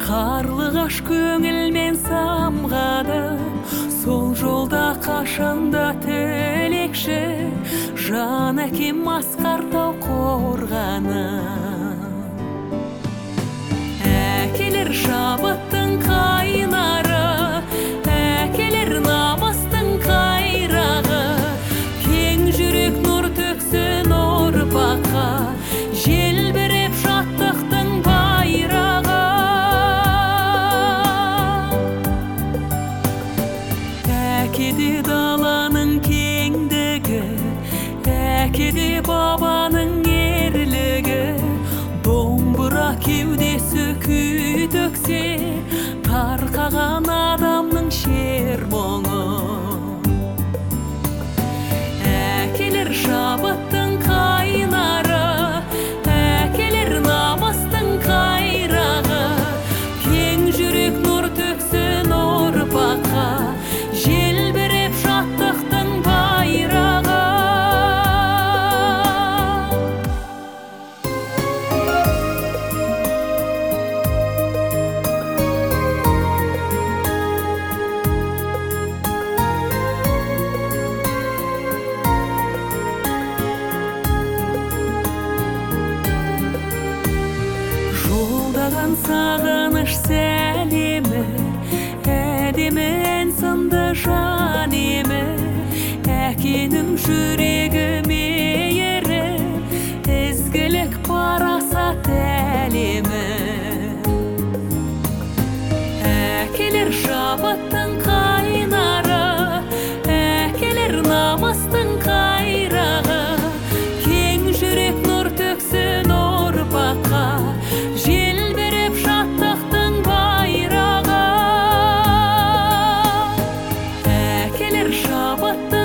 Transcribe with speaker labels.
Speaker 1: Қарлығаш көңілмен самғадым, сол жолда қашанда тілекші, жан әкем асқартау қорғаным. Әкелер шабыттың қайнары, әкелер намыстың қайрағы, кең жүрек нұр төксін ұрпаққа, желбіреп шаттықтың байрағы. Әкеде даланың кеңдігі, әкеде бабаның ерлігі, домбыра кеудесі күй төксе, тарқаған адамның шер мұңы. Әкелер шабыттың қайнары, әкелер намыстың қайрағы, кең жүрек нұр төксін ұрпаққа, желбіреп шаттықтың байрағы. Жолдаған сағыныш сәлемі, әдемі ән сынды жан емі, әкенің жүрегі мейірі, ізгілік парасат әлемі. Әкелер шабыттың қайнары, әкелер намыстың қайрағы, кең жүрек нұр төксін ұрпаққа, желбіреп шаттықтың байрағы. Әкелер шабыттың